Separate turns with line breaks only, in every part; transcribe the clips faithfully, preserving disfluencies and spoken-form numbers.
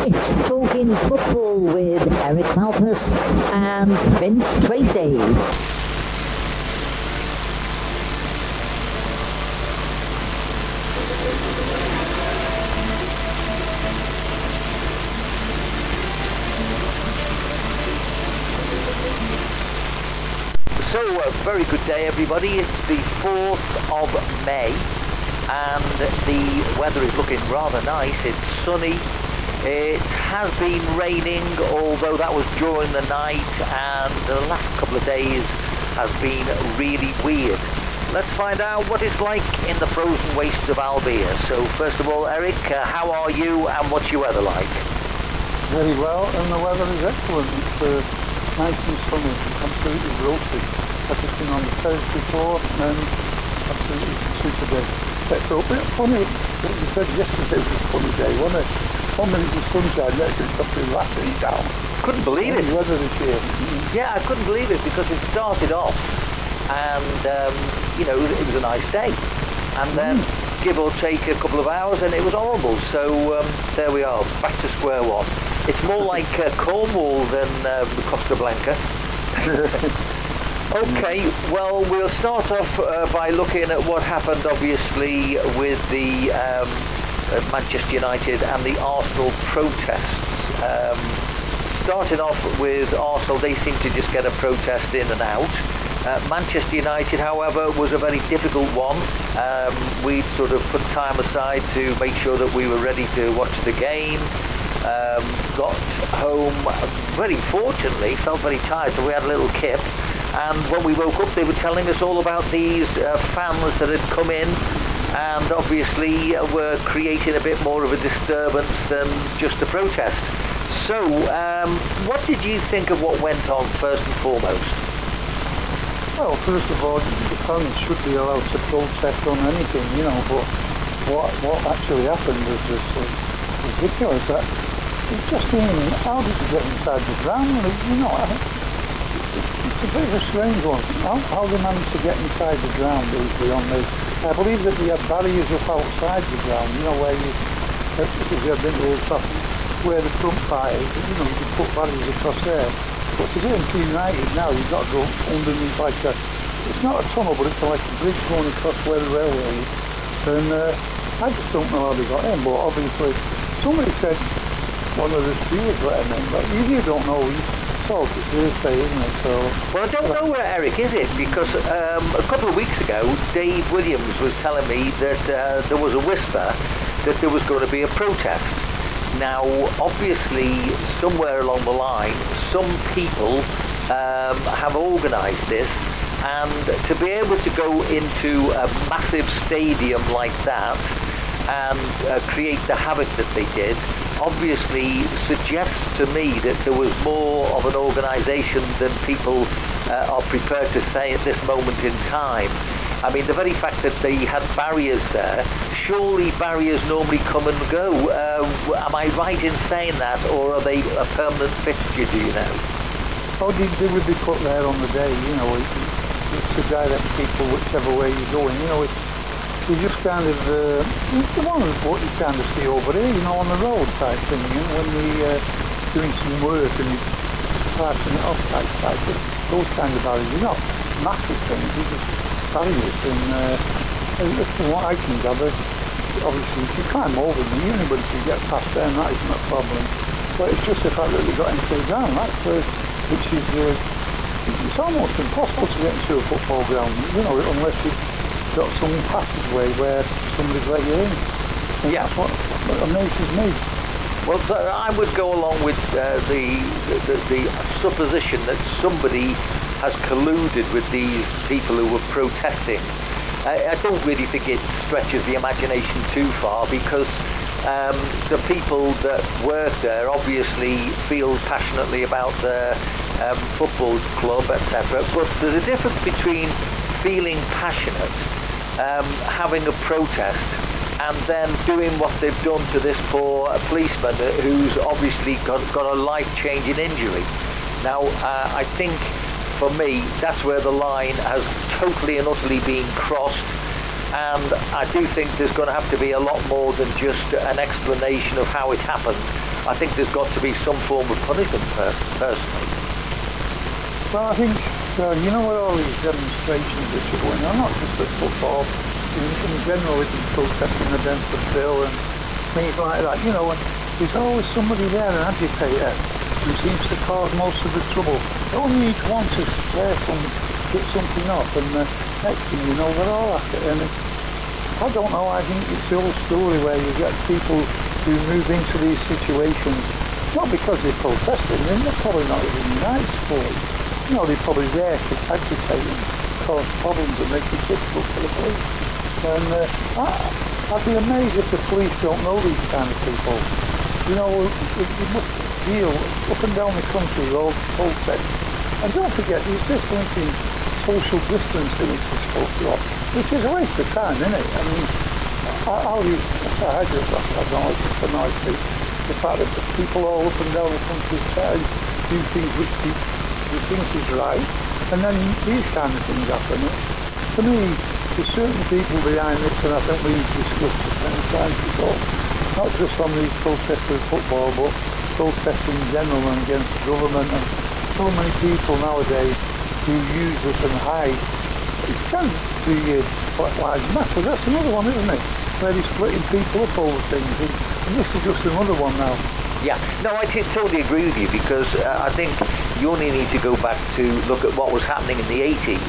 It's Talking Football with Eric Malpas and Vince Tracy.
So, a very good day everybody. It's the fourth of May and the weather is looking rather nice. It's sunny. It has been raining, although that was during the night, and the last couple of days has been really weird. Let's find out what it's like in the frozen wastes of Albia. So first of all, Eric, uh, how are you and what's your weather like?
Very well, and the weather is excellent. It's uh, nice and sunny, absolutely roasted. I've just been on the terrace before, and absolutely super day. It's a bit funny that you said yesterday was a funny day, wasn't it? One minute the sunshine, next it's something racking down.
Couldn't believe it.
The weather this year.
Yeah, I couldn't believe it because it started off and, um, you know, it was a nice day. And then, mm. give or take a couple of hours, and it was horrible. So um, there we are, back to square one. It's more like uh, Cornwall than uh, Costa Blanca. Okay, well, we'll start off uh, by looking at what happened, obviously, with the um, uh, Manchester United and the Arsenal protests. Um, starting off with Arsenal, they seem to just get a protest in and out. Uh, Manchester United, however, was a very difficult one. Um, we sort of put time aside to make sure that we were ready to watch the game. Um, got home very fortunately, felt very tired, so we had a little kip. And when we woke up, they were telling us all about these uh, fans that had come in and obviously uh, were creating a bit more of a disturbance than just a protest. So, um, what did you think of what went on first and foremost?
Well, first of all, the fans should be allowed to protest on anything, you know, but what what actually happened was just uh, ridiculous. That it just even, how did you get inside the ground? You know, I, it's a bit of a strange one. How, how they managed to get inside the ground is beyond me. I believe that they had barriers up outside the ground, you know, where you, if you have been to Old Trafford, where the front part is, you know, you can put barriers across there. But to get into United now, you've got to go underneath like a, it's not a tunnel, but it's like a bridge going across where the railway is. And uh, I just don't know how they got in, but obviously, somebody said one of the stewards let him in, but you really don't know. Well, it's Thursday, isn't it? So,
well, I don't know, uh, Eric, is it? Because um, a couple of weeks ago, Dave Williams was telling me that uh, there was a whisper that there was going to be a protest. Now, obviously, somewhere along the line, some people um, have organised this, and to be able to go into a massive stadium like that and uh, create the havoc that they did, obviously suggests to me that there was more of an organisation than people uh, are prepared to say at this moment in time. I mean, the very fact that they had barriers there, surely barriers normally come and go. Uh, am I right in saying that, or are they a permanent fixture, do you know?
Oh, they, they would be put there on the day, you know, it, it's to direct people whichever way you're going, you know, it's you just kind of, uh, it's the one what you kind of see over here, you know, on the road type thing, you know, when they uh, doing some work and you're passing it off type type, those kind of barriers, you're not massive things, you're just barriers, and uh, from what I can gather, obviously if you climb over them, anybody can get past them, that isn't a problem, but it's just the fact that they got into the ground, that's uh, which is, uh, it's almost impossible to get into a football ground, you know, unless you've got some passageway where somebody's let you in. And
yeah.
That's what, what amazes me.
Well, so I would go along with uh, the, the the supposition that somebody has colluded with these people who were protesting. I, I don't really think it stretches the imagination too far because um, the people that work there obviously feel passionately about their um, football club, et cetera. But there's a difference between feeling passionate, um, having a protest, and then doing what they've done to this poor policeman who's obviously got, got a life-changing injury. Now, uh, I think, for me, that's where the line has totally and utterly been crossed, and I do think there's going to have to be a lot more than just an explanation of how it happened. I think there's got to be some form of punishment, personally.
Well, I think, uh, you know what all these demonstrations that are going on, not just at football, in, in general, it's protesting against the bill and things like that, you know, and there's always somebody there, an agitator, who seems to cause most of the trouble. They only each want to scare some, get something off, and uh, next thing you know, they're all at it. And it, I don't know, I think it's the old story where you get people who move into these situations, not because they're protesting, they're probably not even united for it. You know, they're probably there to agitate and cause problems and make it difficult for the police. And uh, I, I'd be amazed if the police don't know these kind of people. You know, you must deal up and down the country with all the protests. And don't forget, there's difference in social distancing which is supposed to have, which is a waste of time, isn't it? I mean, I, I'll use, I just, I don't know, it's just annoys me. The fact that the people all up and down the country say, do things which they, they think is right, and then these kind of things happen. To me, there's certain people behind this, and I think we've discussed it many times before, not just on these protests with football, but protests in general and against the government, and so many people nowadays who use this and hide. It can be uh, Black Lives Matter, that's another one, isn't it? Where they're splitting people up over things, and this is just another one now.
Yeah, no, I t- totally agree with you, because uh, I think you only need to go back to look at what was happening in the eighties.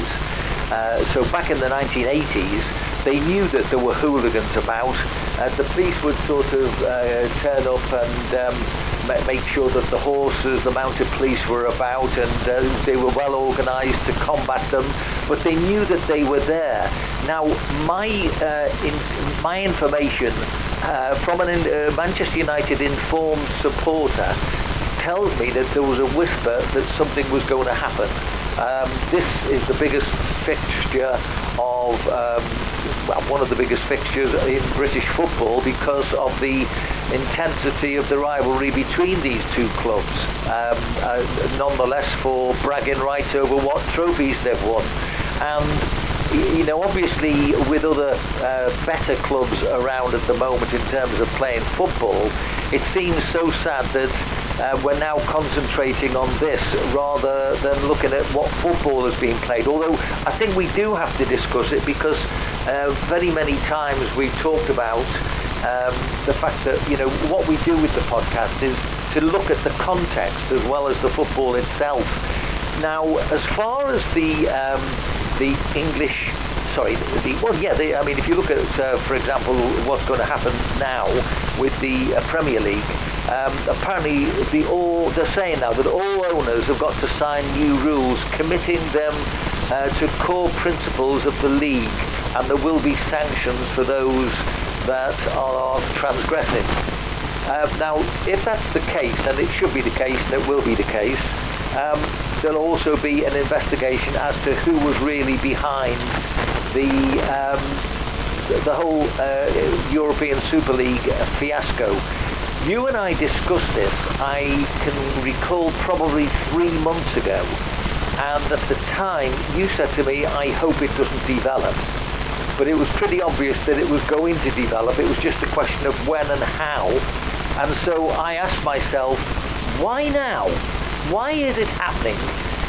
Uh, so back in the nineteen eighties, they knew that there were hooligans about. Uh, the police would sort of uh, turn up and um, ma- make sure that the horses, the mounted police were about, and uh, they were well organised to combat them. But they knew that they were there. Now, my uh, in, my information uh, from an uh, Manchester United informed supporter tells me that there was a whisper that something was going to happen. Um, this is the biggest fixture of, um, well, one of the biggest fixtures in British football because of the intensity of the rivalry between these two clubs. Um, uh, nonetheless, for bragging rights over what trophies they've won. And, you know, obviously with other uh, better clubs around at the moment in terms of playing football, it seems so sad that Uh, we're now concentrating on this rather than looking at what football is being played. Although I think we do have to discuss it, because uh, very many times we've talked about um, the fact that, you know, what we do with the podcast is to look at the context as well as the football itself. Now, as far as the um, the English, sorry, the well, yeah, the, I mean, if you look at, uh, for example, what's going to happen now with the uh, Premier League. Um, apparently, the all, they're saying now that all owners have got to sign new rules committing them uh, to core principles of the league, and there will be sanctions for those that are transgressing. Uh, now, if that's the case, and it should be the case, and it will be the case, um, there'll also be an investigation as to who was really behind the um, the whole uh, European Super League fiasco. You and I discussed this, I can recall, probably three months ago, and at the time you said to me, I hope it doesn't develop. But it was pretty obvious that it was going to develop. It was just a question of when and how. And so I asked myself, why now? Why is it happening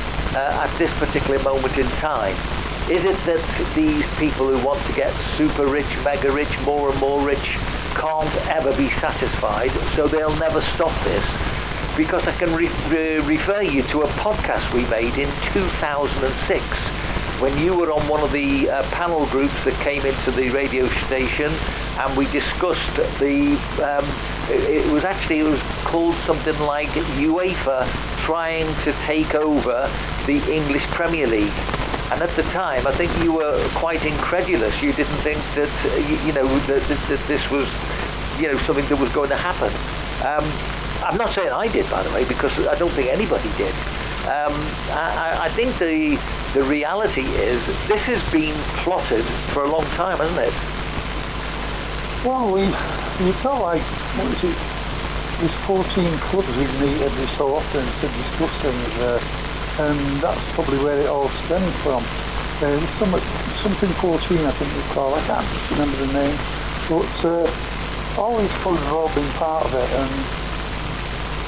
uh, at this particular moment in time? Is it that these people who want to get super rich, mega rich, more and more rich, can't ever be satisfied, so they'll never stop this? Because I can re- re- refer you to a podcast we made in two thousand six when you were on one of the uh, panel groups that came into the radio station, and we discussed the um, it, it was actually it was called something like UEFA trying to take over the English Premier League. And at the time, I think you were quite incredulous. You didn't think that, you, you know, that, that, that this was, you know, something that was going to happen. Um, I'm not saying I did, by the way, because I don't think anybody did. Um, I, I think the the reality is this has been plotted for a long time, hasn't it?
Well, we you felt like, what is it? There's fourteen clubs we meet every so often to discuss things. Uh, And that's probably where it all stemmed from. Uh, some, something fourteen, I think we call it. I can't remember the name. But uh, all these clubs have all been part of it. And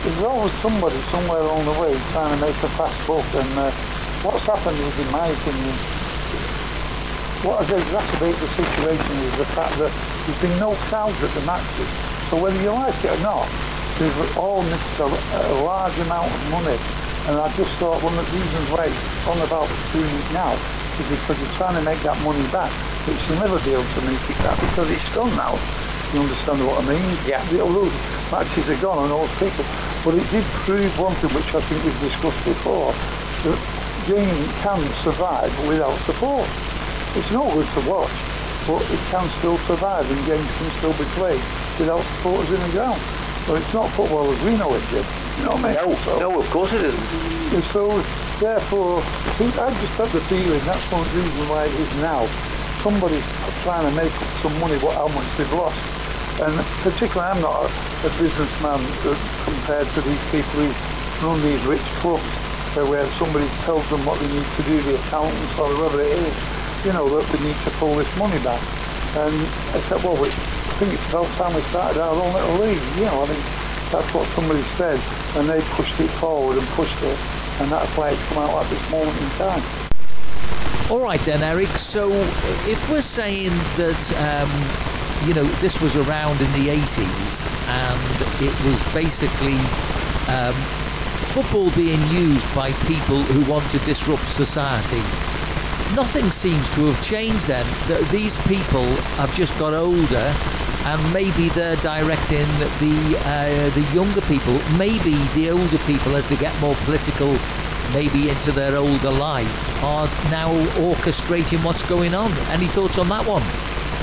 there's always somebody somewhere along the way trying to make a fast buck, and uh, what's happened is, in my opinion, what has exacerbated the situation is the fact that there's been no crowds at the matches. So whether you like it or not, they've all missed a, a large amount of money. And I just thought one of the reasons why it's on about doing it now is because you're trying to make that money back, which you'll never be able to make it back because it's gone now. You understand what I mean?
Yeah.
The old matches are gone and all people. But it did prove one thing which I think we've discussed before, that gaming can survive without support. It's no good to watch, but it can still survive and games can still be played without supporters in the ground. So it's not football as we know it, Jim. You know what I mean?
No,
so,
no, of course it isn't.
and so, therefore, I think I just have the feeling that's one reason why it is now. Somebody's trying to make up some money what how much they've lost. And particularly, I'm not a, a businessman uh, compared to these people who run these rich clubs, uh, where somebody tells them what they need to do, the accountants or whoever it is, you know, that we need to pull this money back. And I said, well, we, I think it's about time we started our own little league, you know, I mean, that's what somebody said, and they pushed it forward and pushed it, and that's why it's come out at this moment in time.
All right then, Eric, so if we're saying that, um, you know, this was around in the eighties, and it was basically um, football being used by people who want to disrupt society, nothing seems to have changed then. These people have just got older, and maybe they're directing the uh, the younger people, maybe the older people, as they get more political, maybe into their older life, are now orchestrating what's going on. Any thoughts on that one?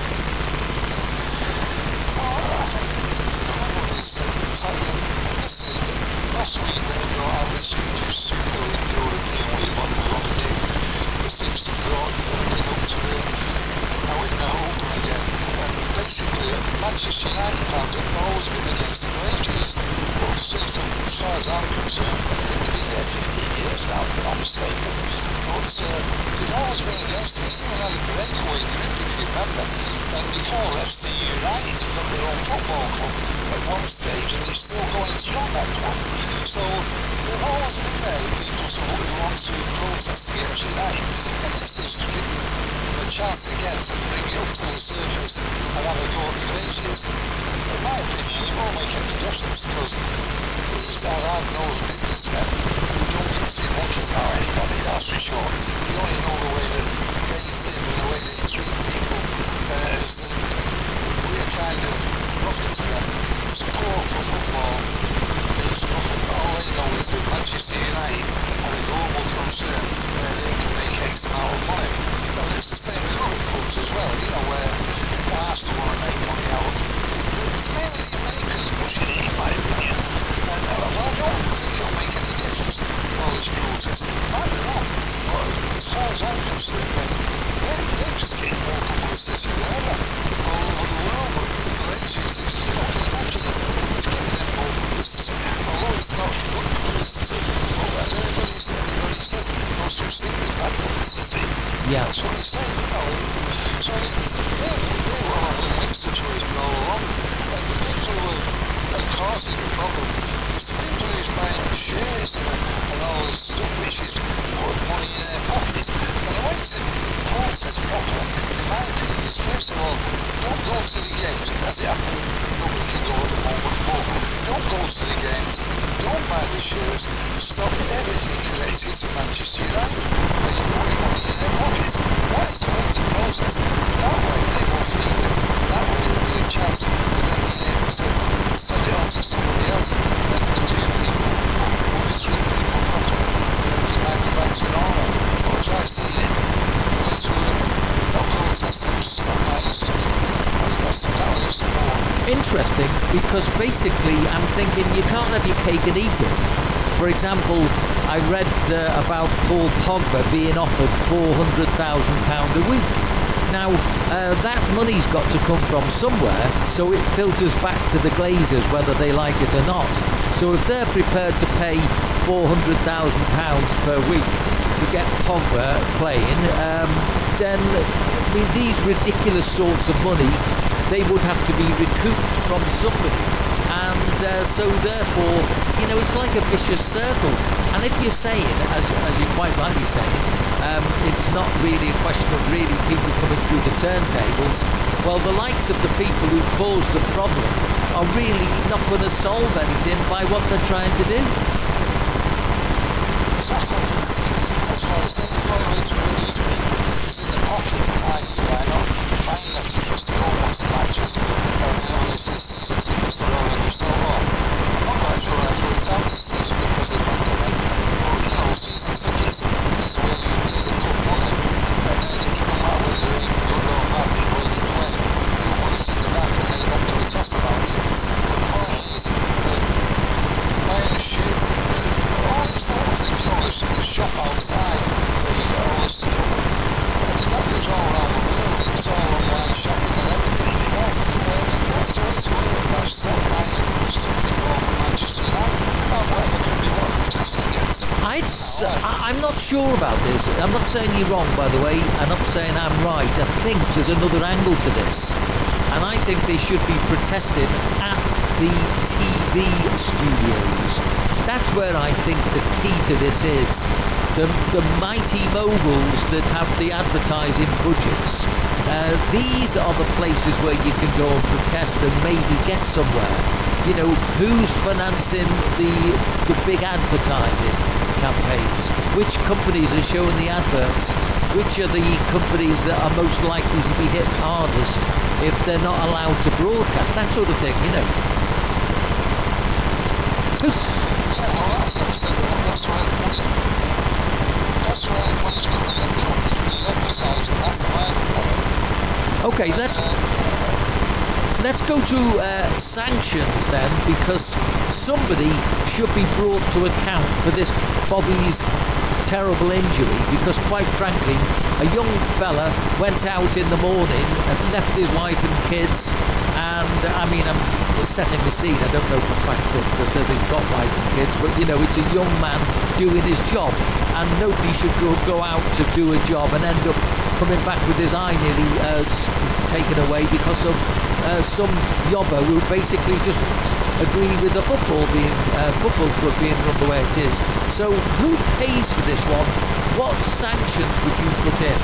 Manchester United fans have always been against the wages. But since, as far as I'm concerned, they've been there fifteen years now, if I'm not mistaken. But uh, they've always been against them. They even had a breakaway group, if you remember. And before F C United got their own football club at one stage, and they're still going strong, that club. So they've always been there, people who want to protest against United. And this is to give them a chance again to bring it up to the surface and have a go at the glaziers. In my opinion, it won't make any difference because these are hard-nosed businessmen who don't give two monkeys about anybody, that's for sure. We only know the way that they live and the way they treat people uh, as the, we're kind of nothing to them. Support for football means nothing. All they know is that Manchester United are a global concern where they can make X amount of money. Well, it's the same with other clubs as well, you know, where Arsenal want to make money out of it. It's mainly the Americans pushing it, in my opinion. And, uh, but I don't think it'll make any difference, all this protest. I don't know. But as far as I'm concerned, they're, they're just getting more publicity than ever all over the world. But the Glazers, they, you know, can you imagine it? It's giving them more publicity. Although it's not good publicity, but as everybody, everybody says, no such thing as bad publicity.
Yeah.
That's what he's saying, you know. So they, they, they were on a win situation all along. And the people who are, are causing the problem is the people who's buying the shares and, and all this stuff which is putting money in their pocket. And the way to protest proper, in my opinion, is first of all, don't go to the games, as it happened, nobody can go at the moment, but don't go to the games, don't buy the shares, stop everything related to Manchester United, where you're putting money in their pockets. That is the way to protest. That way they will feel it, and that way there will be a chance of them being able to sell it on to somebody else, and then the two people, or the three people properly, and everything might be back to normal. Or as I see it, the way to uh, not protest and just stop buying stuff, that's, that's, that was support.
Interesting, because basically I'm thinking you can't have your cake and eat it. For example, I read uh, about Paul Pogba being offered four hundred thousand pounds a week. Now, uh, that money's got to come from somewhere, so it filters back to the Glazers whether they like it or not. So if they're prepared to pay four hundred thousand pounds per week to get Pogba playing, um, then I mean, these ridiculous sorts of money, they would have to be recouped from somebody. and uh, so therefore, you know, it's like a vicious circle. And if you're saying, as, as you quite rightly saying, um, it's not really a question of really people coming through the turntables, well, the likes of the people who caused the problem are really not going to solve anything by what they're trying to do.
Exactly. That's why I think the only way to release people is in the pocket, that is by not buying the tickets to go watch the matches. Uh, you know, if the season tickets are already so long. I'm not quite sure how to reach out this season because of the pandemic. But, you know, season tickets is where you really put money. And then it doesn't matter whether they're in good or bad, the way they play. Your money's in the bank and they don't really talk about you. But the point is that buying a ship, uh, all these little things, you know, the, the shop outside where you get all this stuff. Uh, that goes all around the world. It's all online shopping and everything, you know. Uh, it's a way to work by stop buying stuff involved with Manchester United. Now, whatever can be what we're testing against.
I'd, s- I- I'm not sure about this. I'm not saying you're wrong, by the way. I'm not saying I'm right. I think there's another angle to this. And I think they should be protesting at the T V studios. That's where I think the key to this is. The, the mighty moguls that have the advertising budgets. Uh, these are the places where you can go and protest and maybe get somewhere. You know, who's financing the the big advertising campaigns? Which companies are showing the adverts? Which are the companies that are most likely to be hit hardest if they're not allowed to broadcast? That sort of thing, you know.
Yeah, well, that's, that's, that's where the money, that's where the money's coming in from, through the advertising. That's the microphone.
Okay, let's let's go to uh, sanctions then, because somebody should be brought to account for this Bobby's terrible injury, because quite frankly, a young fella went out in the morning and left his wife and kids, and I mean, I'm setting the scene. I don't know for a fact that, that, that they've got wife and kids, but you know, it's a young man doing his job, and nobody should go, go out to do a job and end up coming back with his eye nearly uh, taken away because of uh, some yobber who basically just agree with the football being uh, football club being run the way it is. So who pays for this one? What sanctions would you put in?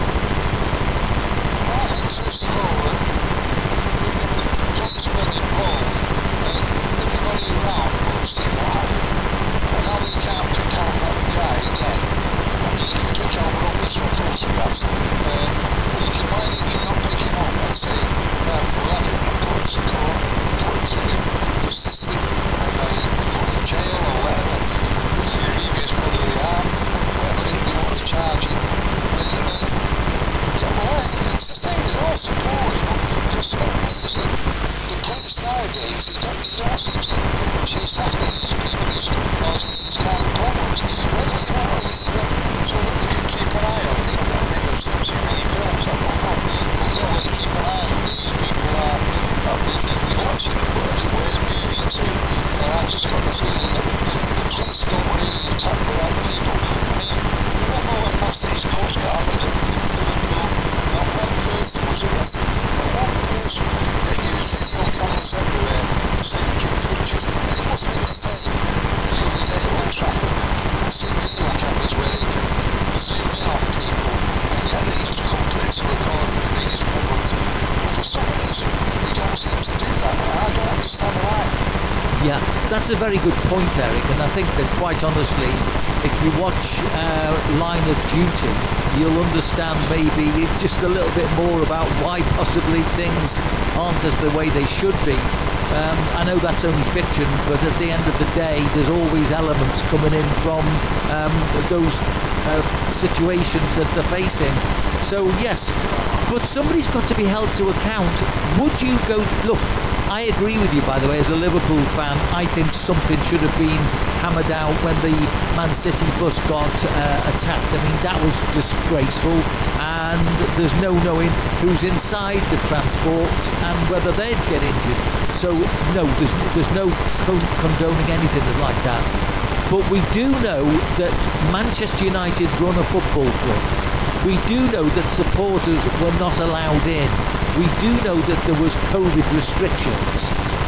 Well, I think first of all, uh, the, the, the, the policemen involved, uh, everybody around must see what happened. And now you can't pick out that guy again. I mean, you can pick out rubbish or photographs. Uh, you can, why you cannot pick him up and say, right, we'll have him and put him to court, put him through the system, and uh, put him in jail or whatever. Serious bodily harm, whatever it is they want to charge him. Uh, yeah, well, it's the same as all supporters, but for some reason, the police nowadays, they don't, they don't seem to chase after these people who's causing these kind of problems. Whether they want to leave them so that they can keep an eye on them. You know, maybe I've seen too many films, I don't know. But you know, where they keep an eye on these people are, are really watching where the way they're moving to. And I've just got the feeling that the police don't really attack the right people. I mean, remember when last East Coast got happened at Liverpool? Not one person was arrested. Not one person. Yet there was video cameras everywhere taking pictures. And it must have been the same the other day at Old Trafford. You must see video cameras where they can zoom in on people. And yet these culprits who are causing the biggest problems. But for some reason, they don't seem to do that. And I don't understand why.
Yeah, that's a very good point, Eric, and I think that quite honestly, if you watch uh, Line of Duty, you'll understand maybe just a little bit more about why possibly things aren't as the way they should be. Um, I know that's only fiction, but at the end of the day, there's always elements coming in from um, those uh, situations that they're facing. So yes, but somebody's got to be held to account. Would you go, look, I agree with you, by the way, as a Liverpool fan. I think something should have been hammered out when the Man City bus got uh, attacked. I mean, that was disgraceful, and there's no knowing who's inside the transport and whether they'd get injured. So no, there's, there's no con- condoning anything like that. But we do know that Manchester United run a football club. We do know that supporters were not allowed in. We do know that there was COVID restrictions,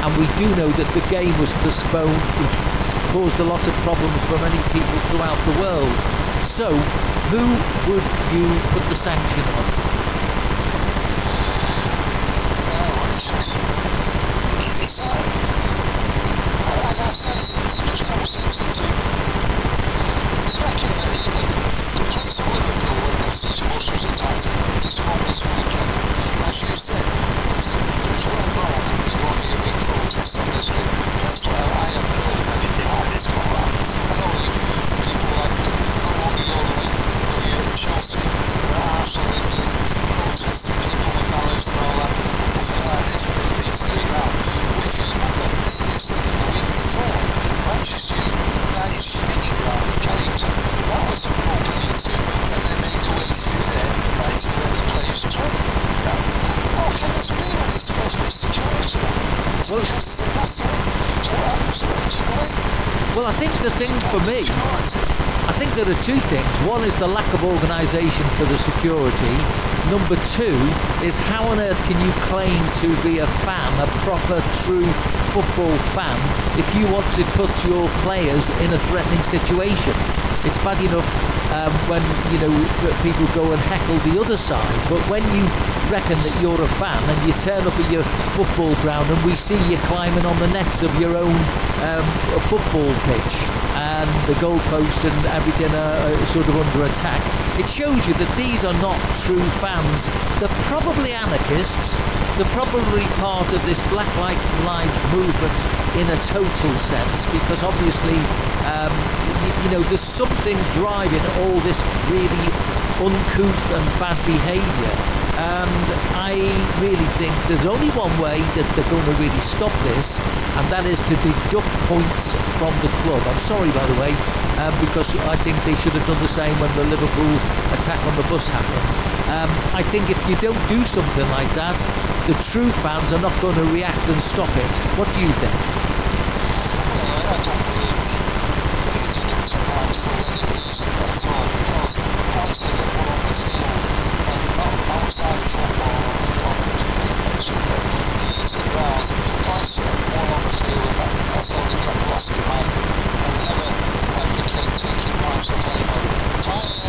and we do know that the game was postponed, which caused a lot of problems for many people throughout the world. So, who would you put the sanction on?
It's, uh, as I said, it just comes down to, they reckon that even the players of Liverpool, when these emotions attacked, this one this weekend, as you said, it was well known there was going to be a big protest on this week. Personally, I haven't heard of anything like this going on. I know people like, not long ago, the Chelsea, the Arsenal, the protesting people with ballots and all that, nothing like this really needs to be around. But if you remember, previously, the week before, Manchester United training ground in Carrington, that was broken into, and then they go in through there, right to where the players train. Now, how can this be when it's supposed to be security?
Well,
Because it's a massive. So what happens to it? Do you know?
well, I think the thing for me, I think there are two things. One is the lack of organisation for the security. Number two is how on earth can you claim to be a fan, a proper, true football fan, if you want to put your players in a threatening situation? It's bad enough um, when, you know, people go and heckle the other side, but when you reckon that you're a fan and you turn up at your football ground and we see you climbing on the nets of your own um, football pitch and the goalpost and everything are sort of under attack, it shows you that these are not true fans. They're probably anarchists. They're probably part of this Black Lives movement in a total sense, because obviously, um, you, you know, there's something driving all this really uncouth and bad behaviour. And I really think there's only one way that they're going to really stop this, and that is to deduct points from the club. I'm sorry, by the way, um, because I think they should have done the same when the Liverpool attack on the bus happened. Um, I think if you don't do something like that, the true fans are not going to react and stop it. What do you think?
Well, I don't believe that it's deducting points for any reason at all, because points that get put on the field and not outside football or somewhere needs the ground, points that are more on the field, and that, that's how they get lost in my opinion. I would never advocate taking points off anybody. Finally,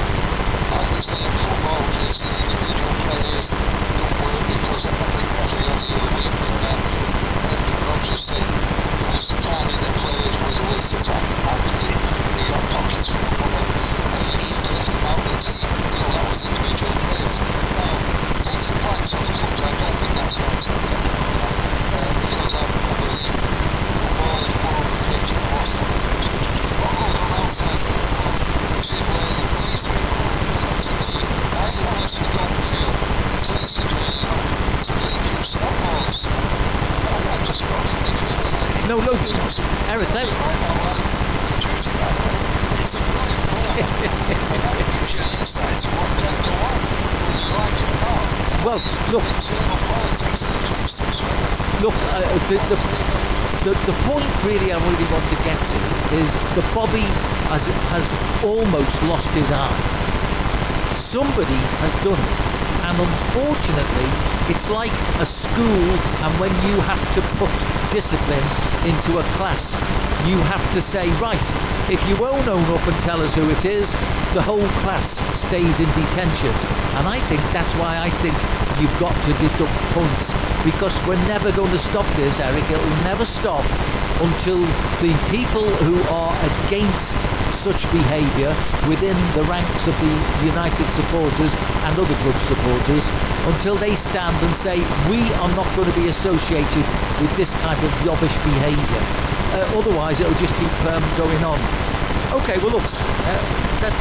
as they say in football, Jason, individual players don't work, because I think every other week when uh, Brendan Rodgers said there was a time in the players was a waste of time. I really, we got pockets full of money and he left them out of the team. So that was individual players. Now, taking points off clubs, I don't think that's right to get uh, because I, I believe football is more on the pitch and what's on the pitch. What goes on outside football, which is where the police are involved, to me, I honestly don't feel the police are doing enough to make you stop all this. I, I just got a funny feeling like it.
No, no, Eric, no.
It's right now, like, produced it that way. It's a brilliant program. And that gives you an insight to what can go on, whether you like it or not.
Well, look,
Internal politics in the place as well.
look, uh, the, the, the, the point really I really want to get to is that Bobby has, has almost lost his eye. Somebody has done it, and unfortunately it's like a school, and when you have to put discipline into a class, you have to say, right, if you won't own up and tell us who it is, the whole class stays in detention. And I think that's why I think you've got to deduct points, because we're never going to stop this, Eric. It'll never stop until the people who are against such behaviour within the ranks of the United supporters and other club supporters, until they stand and say, we are not going to be associated with this type of yobbish behaviour. Uh, otherwise it'll just keep um, going on. Okay, well look, uh, that...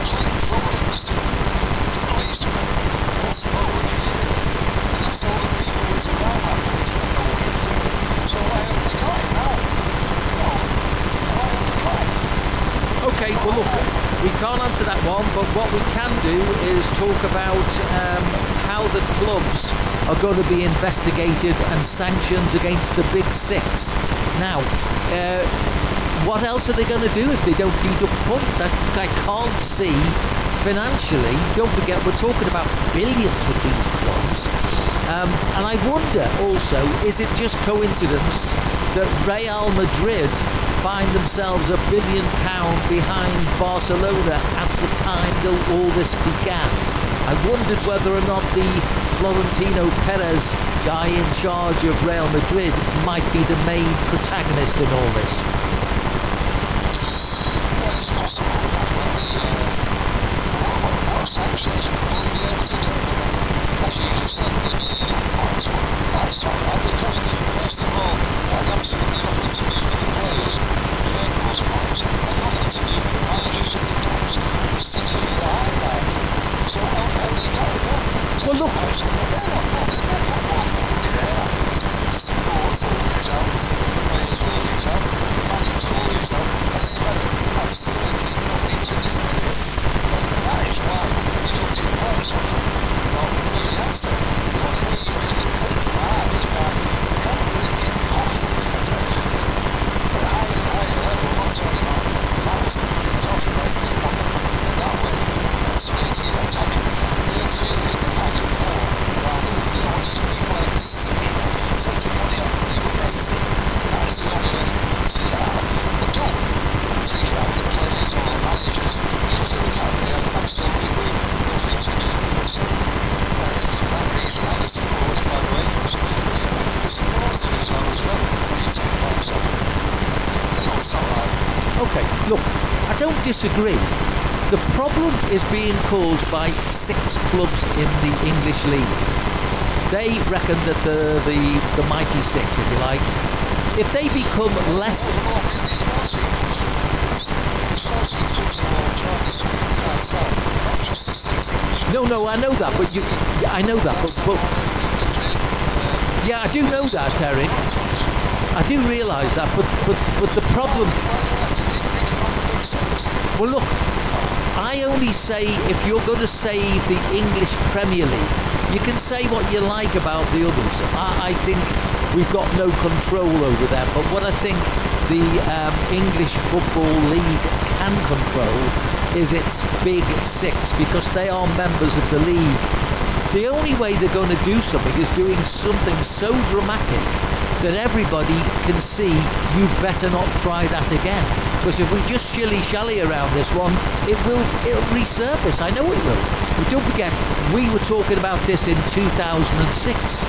Okay, well look, we can't answer that one, but what we can do is talk about um, how the clubs are going to be investigated and sanctions against the big six. Now, uh, what else are they going to do if they don't deduct points? I, I can't see financially. Don't forget, we're talking about billions with these clubs. Um, And I wonder also, is it just coincidence that Real Madrid find themselves a billion pound behind Barcelona at the time that all this began? I wondered whether or not the Florentino Perez guy in charge of Real Madrid might be the main protagonist in all this.
Well, it's possible that when we, uh, what, what sanctions will we be able to do? As you just said, the leading points, that's not right, because first of all, it had absolutely nothing to do with the players who earned those points, and nothing to do with the managers of the clubs. It's to do with the highlight. So how, how do you get it then?
Well, look.
Yeah, look, look, there's no football will work it out. I think it's the boards will work it out, the players will work it out, the managers will work it out, and they've had absolutely nothing to do with it. And that is why deducting points off them not really the answer. The only way you really hit them hard is by probably imposing protection at a higher and higher level. I'm not talking about fouling, I'm talking about impossible. And that way, sweetie, I'm talking real feel in the pocket more rather than, you know, these people are greedy people taking money off people hating, and that is the only way to take it out. But don't take it out of the players or the managers because of the fact they have absolutely nothing to do with it. So, uh, for that reason, and the supporters, by the way, because the supporters as well, as well, when you take points off them, you know, it's not right.
Okay, look, I don't disagree. The problem is being caused by six clubs in the English league. They reckon that the, the, the mighty six, if you like, if they become less... No, no, I know that, but you... I know that, but... but yeah, I do know that, Eric. I do realise that, but, but, but the problem... Well, look, I only say if you're going to save the English Premier League, you can say what you like about the others. I, I think we've got no control over them, but what I think the um, English Football League can control is its big six, because they are members of the league. The only way they're going to do something is doing something so dramatic that everybody can see you better not try that again. Because if we just shilly-shally around this one, it will it'll resurface. I know it will. But don't forget, we were talking about this in two thousand six.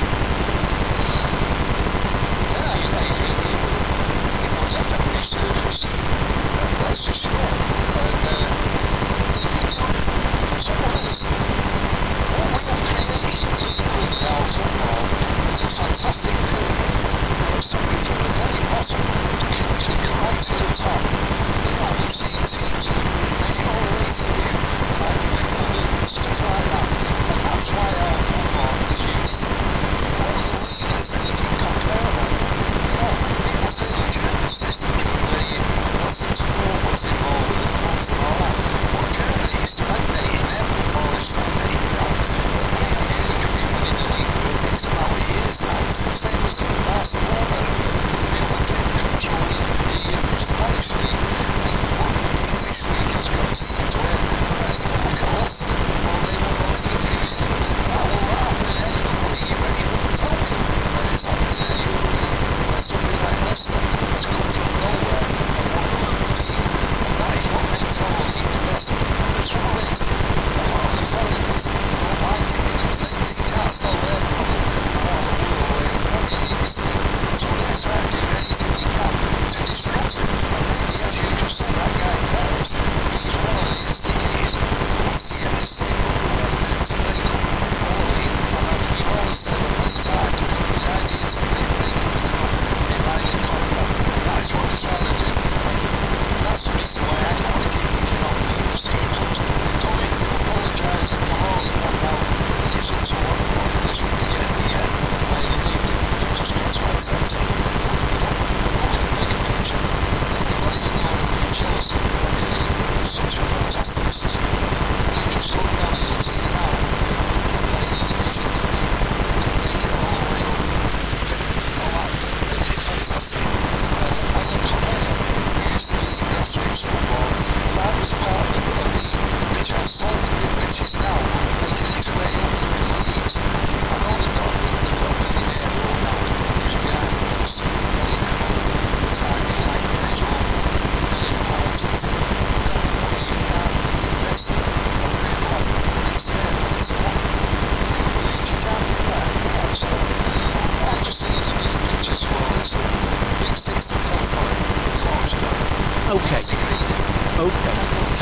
Fantastic feeling. Something from the very bottom to kick you right to the top. You know, we've seen teams many all the way through, like Wimbledon, stuff like that. And that's why our football is unique.
Okay. Okay.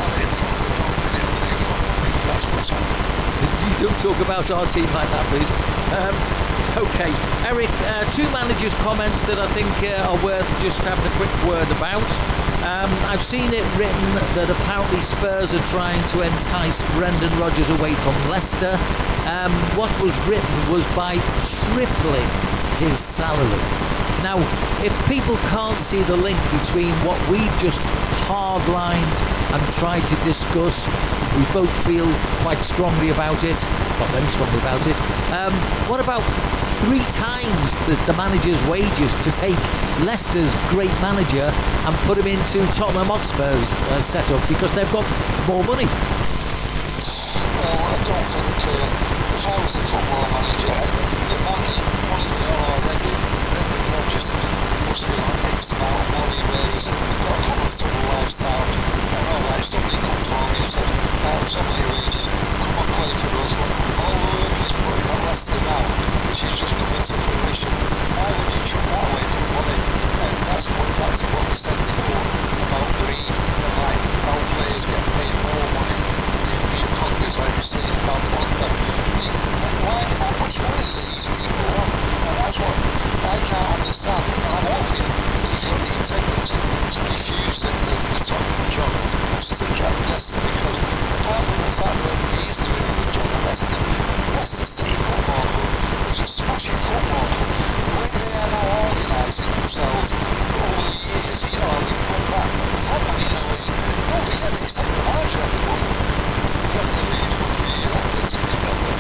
You don't talk about our team like that, please. Um, okay, Eric, uh, two managers' comments that I think uh, are worth just having a quick word about. Um, I've seen it written that apparently Spurs are trying to entice Brendan Rodgers away from Leicester. Um, what was written was by tripling his salary. Now, if people can't see the link between what we've just hardlined and tried to discuss, we both feel quite strongly about it, not very strongly about it. Um, what about three times the, the manager's wages to take Leicester's great manager and put him into Tottenham Hotspur's uh, setup because they've got more money?
Well, I don't think uh, if I was a football manager, the money, money they are already, Brendan Rodgers must be on X amount of money, whereas we've got a comfortable lifestyle. And alright, somebody comes along and said, now some of your wages, come and play for us. But all the work he's putting on Leicester now, which is just coming to fruition, why would you chuck that away for money? And that's going back to what we said before about greed and like how players get paid more money. You've got this, like you're saying about Pogba. Why, how much money do these people want? And that's what I can't understand. And I'm hoping he's got the integrity to refuse the, the, the top job and to take out Leicester, because apart from the fact that he is doing a good job at Leicester, Leicester City Football Club is a smashing football club. The way they are now organising themselves for all the years, you know, how they've come back from, you know, don't forget that he's taken the manager at the moment. Premier League for the year after, if you remember.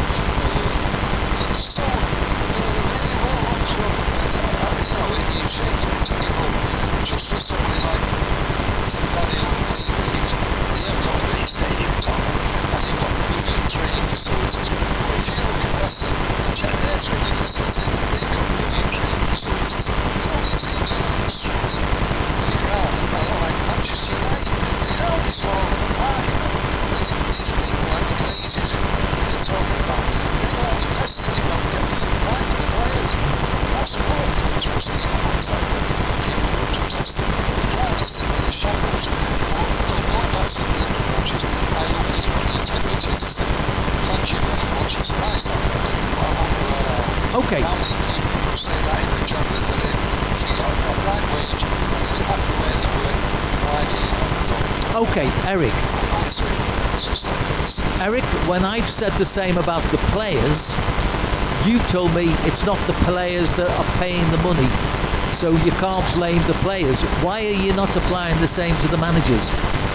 So, they're a really well run club, and, uh, you know, it'd be a shame for him to give up just for somebody like Daniel Levy. They have got a great stadium, Tottenham, and they've got brilliant training facilities. But if you look at Leicester and check their training facilities, they've got brilliant training facilities. The only teams who are struggling with the ground are like Manchester United. The ground is falling apart, you know. These people like the Glazers who we're talking about, they're all investing in not getting things right for the players. And that's the whole thing which was people looked at when people were protesting. The ground is in the shambles. But going back to Brendan Rodgers, I hope he's got the integrity to say, thank you very much, it's nice of you, but I'm happy where I am.
Okay.
How many people who say that in the job that they're in, if you got a right wage and they're happy where they work, why do you want to go?
Okay, Eric.
Honestly, it's just not this.
Eric, when I've said the same about the players, you've told me it's not the players that are paying the money, so you can't blame the players. Why are you not applying the same to the managers?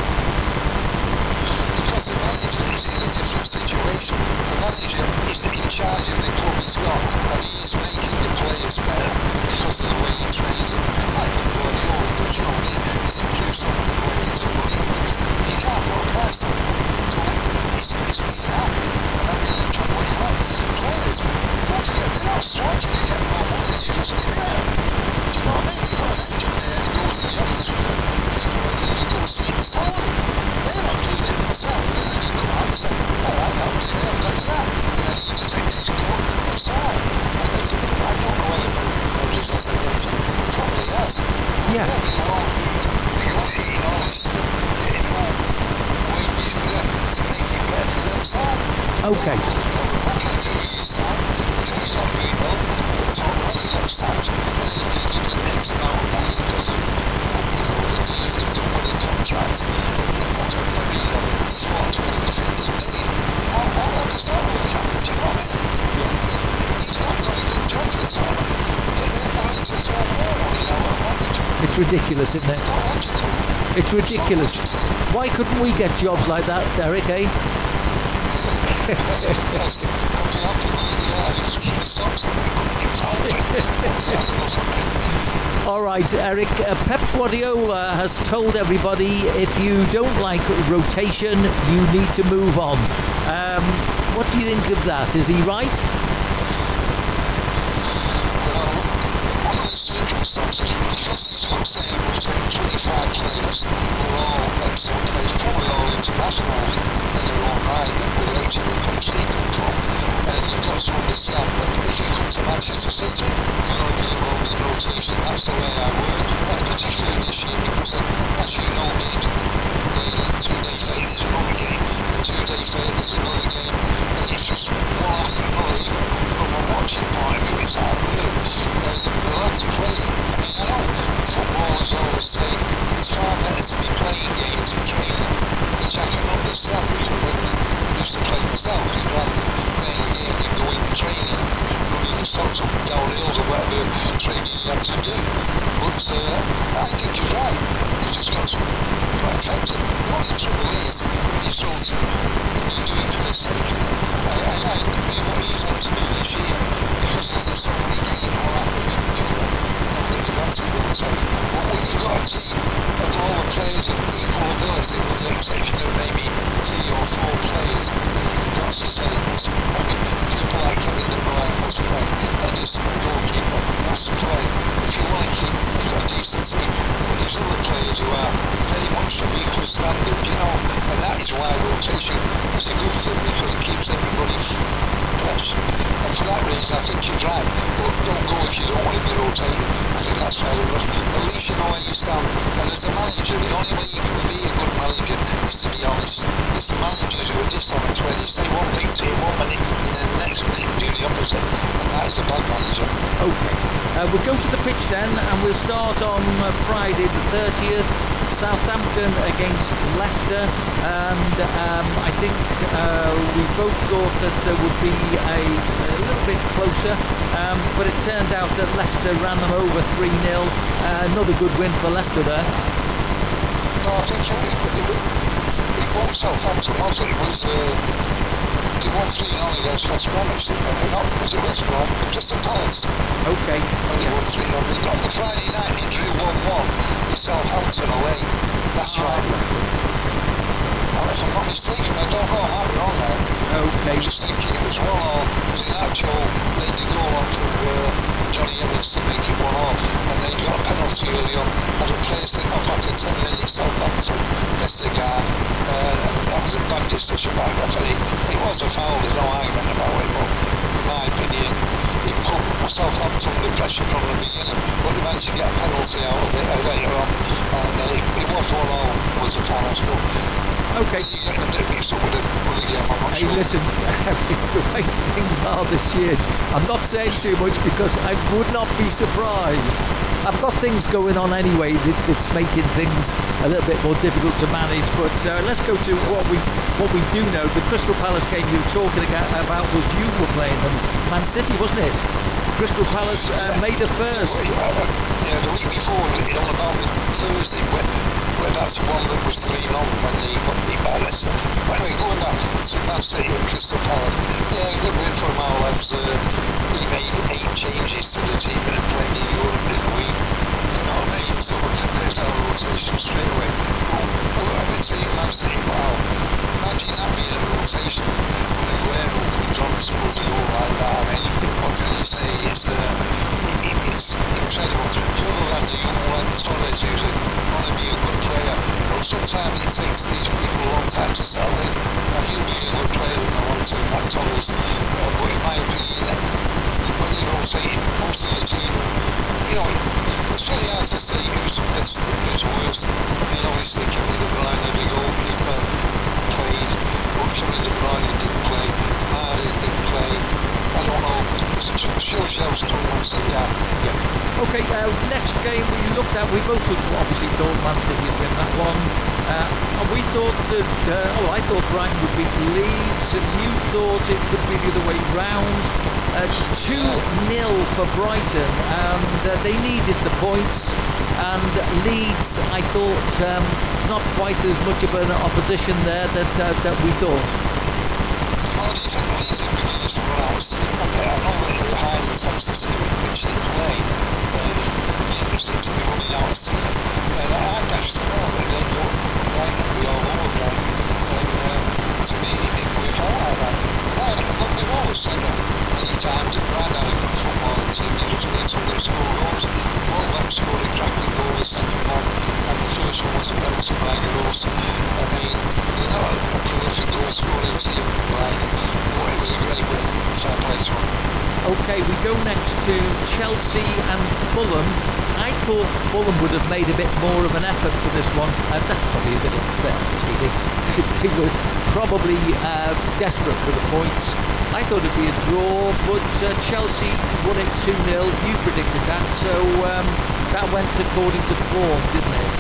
Because the manager is in a different situation. The manager is in charge of the club he's got, and he is making the players better because of the way he trains them. Like the Guardiola does, you know, he, he's improved some of the players to money. He can't put a price on them. So he's, he's being happy and having a job what he wants. Players, don't forget, they're not striking to get more money, you just give it out. Do you know what I mean? You've got an agent there who goes in the office with people and he goes to his salary. They're not doing it themselves. And then you come out and say, all right, now do that, I've got you that. And then you need to take these quotes and that's all. And that's it. I don't know whether Rodgers has an agent. He probably has.
Yeah.
Probably all he's negotiating all his stuff, getting more wages for them to make it better for themselves.
Okay.
Well, they've got the book in two years' time. If he's not doing well, he'll talk money next time. And he'll be given X amount of money because of, you know, the deal they've done with the contract. And then look at Mourinho, he's what, twenty, fifteen million? How, how, how does that work out? Do you know what I mean? He's not done a good job for Tottenham, but they're willing to throw more money now at a manager.
It's ridiculous, isn't it?
It's not logical.
It's ridiculous. Why couldn't we get jobs like that, Eric, eh? All right, Eric, uh, Pep Guardiola has told everybody if you don't like rotation, you need to move on. Um, what do you think of that? Is he right?
Well, under the circumstances, because he's got say he was taking twenty-five players who are all excellent players, probably all internationals in their own right, in relation to from Stephen Club. And you've got to understand that if you come to Manchester City, you're going to be involved in rotation. That's the way I work. And particularly this year, because uh, as you know, rotation is a good thing because it keeps everybody fresh. And for that reason, I think you're right. But don't go if you don't want to be rotated. I think that's fair enough. At least you know where you stand. And as a manager, the only way you can be a good manager is to be honest. It's the managers who are dishonest, where they say one thing to you one minute, and then the next minute do the opposite. And that is a bad manager.
Okay. Uh, we'll go to the pitch then, and we'll start on uh, Friday the thirtieth. Southampton against Leicester, and um, I think uh, we both thought that there would be a, a little bit closer, um, but it turned out that Leicester ran them over three nil. Uh, another good win for Leicester there.
No, I think it, it, it, it was Southampton, wasn't it? It was uh, they won three nil against West Bromwich, didn't they? Not was it West Brom? Crystal Palace.
Okay.
When they won three nil. On the Friday night, they drew one one. Southampton away. That's right. And if I'm not mistaken, I don't know, I might be wrong there.
Okay.
I'm just thinking it was one all. It was an actual made the goal on for uh, Johnny Evans to make it one all. And they got a penalty early on. Had a player sent off after ten minutes, Southampton. That's the guy. Uh, that was a bad decision by the referee. It was a foul, there's no argument about it, but in my opinion, it put Southampton under pressure from the beginning, but they managed to get a penalty out of it uh, later on, and uh, it, it was one all was the final score.
Okay.
You're getting a bit mixed up with the, with the game, I'm not
Hey,
sure.
listen, the way things are this year, I'm not saying too much because I would not be surprised. I've got things going on anyway that, that's making things a little bit more difficult to manage, but uh, let's go to what we what we do know. The Crystal Palace game you were talking about was you were playing them. Man City, wasn't it? Crystal Palace uh, made the first.
Yeah, the week before, on about the Thursday, where, where that's one that was three nil when they got beat by Leicester. But anyway, going back to Man City and Crystal Palace, yeah, good win for Mal. Uh, he made eight changes to the team that had played in Europe in a week. You know what I mean? So there's our rotation straight away. But whatever team, Man City, wow. Imagine that being a rotation when Aguero comes on and scores a goal like that. I mean, what can you say? It's, uh, it, it's incredible. For other than the young lad Torres, who's going to be a good player, but sometimes it takes these people a long time to settle in. And he'll be a good player in the long term, like Torres. Uh, but in my opinion, when you rotate most of the team, you know, it's very hard to say who's the best and who's the worst. I mean, obviously, Kevin De Bruyne, the goalkeeper, played, but Kevin De Bruyne didn't play. Mahrez didn't play. I don't know. Sure, Shell's done one, so yeah.
yeah. Okay, uh, next game we looked at, we both obviously thought Man City would win that one. Uh, and we thought that, uh, oh, I thought Brighton would beat Leeds, and you thought it could be the other way round. Uh, two nil for Brighton, and uh, they needed the points. And Leeds, I thought, um, not quite as much of an opposition there that uh, that we thought.
How do you think Leeds are going to run out? Okay, I know that the high intensity which they play, uh, they seem to be running out of steam. And I actually thought that they would Brighton would be all over Brighton. And uh, to me, it didn't work out like that. Brighton, but we've always said that many times that Brighton had a good football team. You just need somebody to score goals. Welbeck scored a cracking goal, the second one, and the first one was a penalty by Garros. I mean, they're not a, a prolific goal scoring team, Brighton. But it was a great win. Fair play to them.
Okay, we go next to Chelsea and Fulham. I thought Fulham would have made a bit more of an effort for this one. Uh, that's probably a bit unfair, actually. They, they were probably uh, desperate for the points. I thought it'd be a draw, but uh, Chelsea won it two nil. You predicted that, so um, that went according to form, didn't it?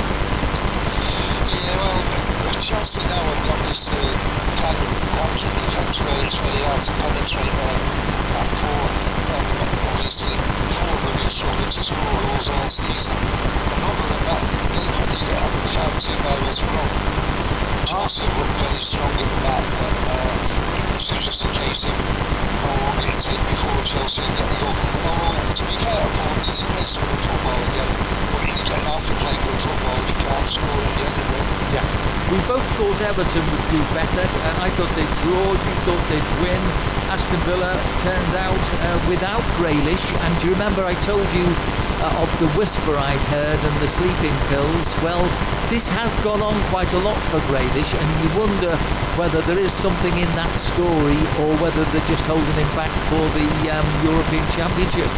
Yeah, well, Chelsea now have got this uh, kind of wonky defence where it's really hard to penetrate their back four. Um, obviously, four of them have struggled to score goals all season. And other than that, they pretty get up and five two by West Brom. Chelsea look very strong at the back, and uh, it's just a case of how long it takes before Chelsea get the goal. Although, to be fair, I thought they play some good football again, but you get out to play good football if you can't score at the end of it.
Yeah. We both thought Everton would do better, and I thought they'd draw, you thought they'd win. Aston Villa turned out uh, without Grealish, and do you remember I told you uh, of the whisper I'd heard and the sleeping pills, well, this has gone on quite a lot for Grealish, and you wonder whether there is something in that story or whether they're just holding him back for the um, European Championships.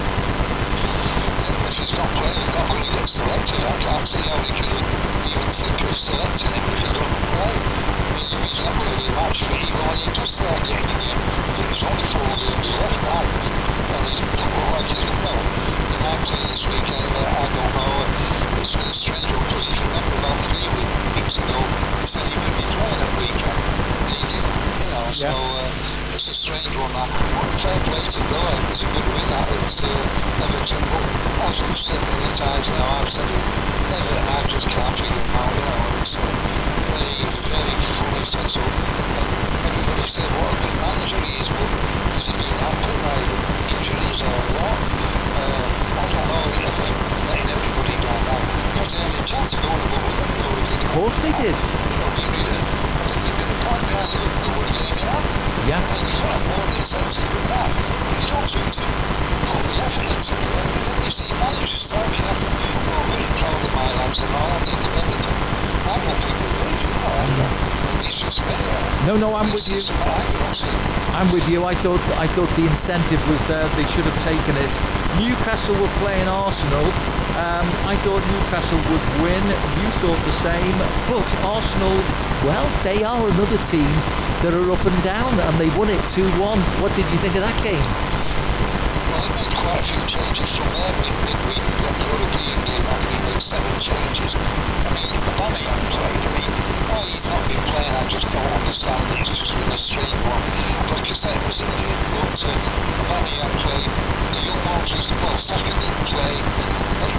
If he's not playing, he's not going to get selected. I can't see how he can even think of selecting him if he doesn't play. I mean, he's not going to be match fit even when he does start getting in. I think there's only four games left now. And he's not like he's, well, he might play this weekend, uh, I don't know. It's really strange because if you remember about three weeks ago, he said he would be playing at weekend. And he didn't, you know, so uh, it's a strange one. That. But fair play to Villa, it was a good win at it, uh, Everton. But as we've said many times now, I've said it, Everton, I just can't figure him out, you know, it's uh, very, very fully set up. And everybody said what a good manager he is, but is he being hampered by injuries or what? Uh, I don't know, they're letting everybody down now. Because they had a chance of going above Liverpool.
Of course they did.
You know, we did it. I think we did a point down Liverpool with a game in hand.
Yeah.
And you've got more incentive than that. But you don't seem to put the effort into it. And then you see managers talking after, oh, very proud of my lads and all, I need them everything. I don't think they do, you know, I think it's just fair.
No, no, I'm with you. I'm with you. I thought I thought the incentive was there. They should have taken it. Newcastle were playing Arsenal. Um, I thought Newcastle would win. You thought the same. But Arsenal, well, they are another team that are up and down, and they won it two one. What did you think of that game?
Well, they made quite a few changes from there. Midweek, we got the European game. I think he made seven changes. I mean, Aubameyang played. I mean, why he's not been playing, I just don't understand. It's just been a strange one. Like I said, it was in the but uh, Aubameyang played. The young ones who's, well, second didn't play. But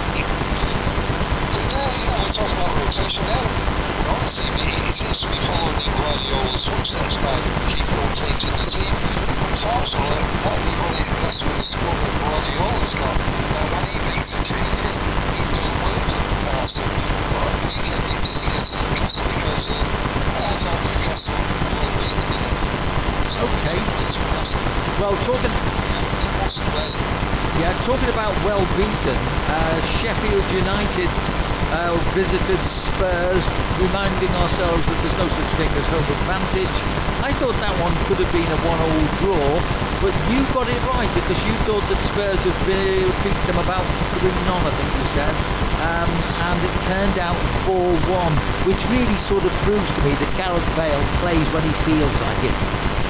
now, you know, we're talking about rotation now. Honestly, he, he seems to be following in Guardiola's footsteps by keep rotating the team. Unfortunately, not everybody impressed with the squad that Guardiola's got. Now, when he makes the changes, it doesn't work for Arsenal. But at weekend, it did against Newcastle because uh, I thought Newcastle were beaten, you know.
Okay. Well, talking... Yeah, talking about well beaten, uh, Sheffield United uh, visited Spurs, reminding ourselves that there's no such thing as home advantage. I thought that one could have been a one-all draw, but you got it right because you thought that Spurs had beat them about three none, I think you said, um, and it turned out four one, which really sort of proves to me that Gareth Bale plays when he feels like it.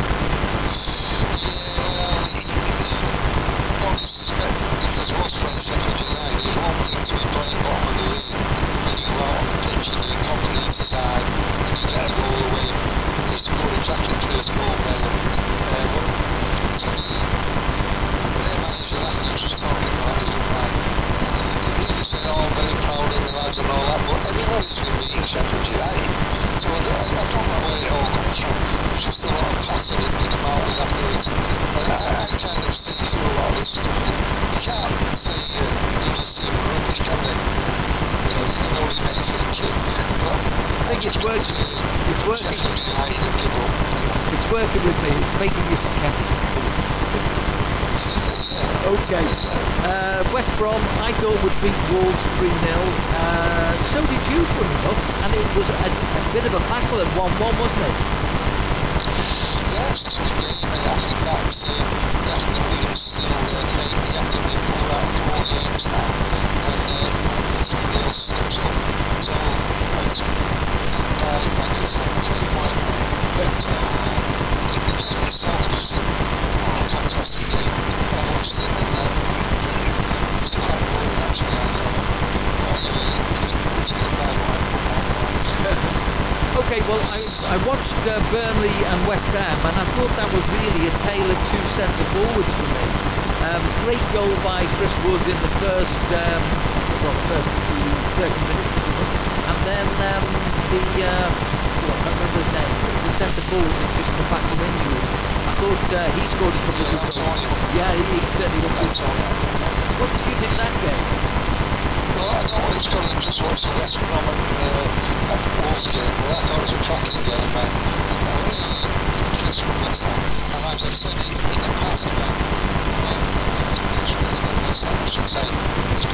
It's working. It's working. It's working with me. It's making you skeptical. Okay. Uh, West Brom, I thought would beat Wolves three nil. Uh, so did you, funny enough. And it was a, a bit of a battle at one one, wasn't it?
Yeah, it's a tough game. And I think that's uh, definitely still uh, saying we have to win four out of four games now. And uh, somebody else steps up. So, I think it's a three point win. So, uh, it became itself just a fantastic game. I watched it and uh, it was quite boring actually. I thought, oh, you know, it's good bad one, one point.
Okay, well, I, I watched uh, Burnley and West Ham, and I thought that was really a tale of two centre forwards for me. Um, great goal by Chris Wood in the first, um, well, first thirty minutes, and then um, the, uh, oh, I can't remember his name, the centre forward has just come back from injury. I thought uh, he scored a couple of good goals. Yeah, he, he certainly looked good. What did you think of that game?
Well, I know it's got to just watch the West Brom and uh, that Wolves game, but I thought it was a cracking game, man. I really impressed with West Ham. And as I've said in the past, man, well, it's West Ham, I should say, it's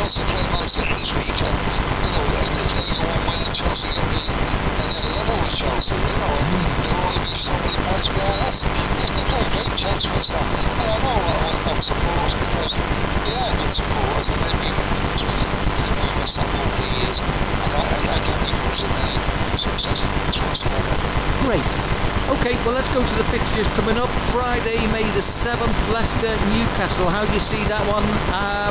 Chelsea play Man City this weekend. You know, and if they go and win and Chelsea get beat, and they're level with Chelsea, you know, and they'll only be so many points behind us. Yes, they've got a great chance with West Ham. And I know a lot of West Ham supporters because they are good supporters and they've been with West Ham over the years. And I, I, I don't think there's any success whatsoever.
Great. Okay, well, let's go to the fixtures coming up. Friday, May the seventh, Leicester, Newcastle. How do you see that one? Um,